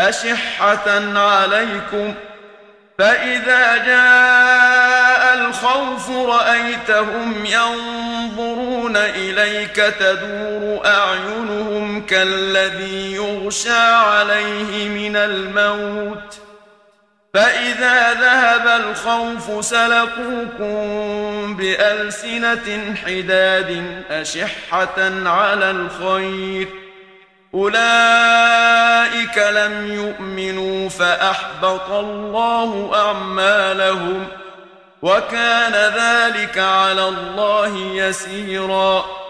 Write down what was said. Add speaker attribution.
Speaker 1: أشحة عليكم فإذا جاء الخوف رأيتهم ينظرون إليك تدور أعينهم كالذي يغشى عليه من الموت فإذا ذهب الخوف سلقوكم بألسنة حداد أشحة على الخير أولئك لم يؤمنوا فأحبط الله أعمالهم وكان ذلك على الله يسيرا